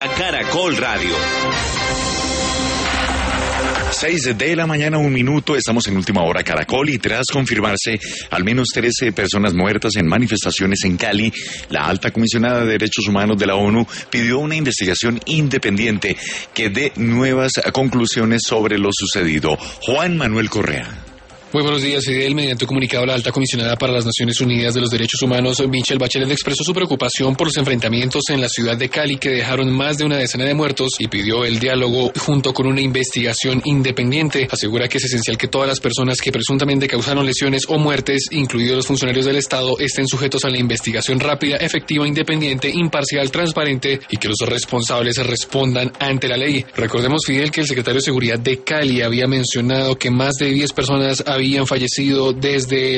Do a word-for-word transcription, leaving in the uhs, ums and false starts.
Caracol Radio. Seis de la mañana, un minuto, estamos en Última Hora Caracol y tras confirmarse al menos trece personas muertas en manifestaciones en Cali, la alta comisionada de Derechos Humanos de la ONU pidió una investigación independiente que dé nuevas conclusiones sobre lo sucedido. Juan Manuel Correa. Muy buenos días, Fidel. Mediante un comunicado, la alta comisionada para las Naciones Unidas de los Derechos Humanos, Michelle Bachelet, expresó su preocupación por los enfrentamientos en la ciudad de Cali que dejaron más de una decena de muertos y pidió el diálogo junto con una investigación independiente. Asegura que es esencial que todas las personas que presuntamente causaron lesiones o muertes, incluidos los funcionarios del Estado, estén sujetos a la investigación rápida, efectiva, independiente, imparcial, transparente y que los responsables respondan ante la ley. Recordemos, Fidel, que el secretario de Seguridad de Cali había mencionado que más de diez personas habían habían fallecido desde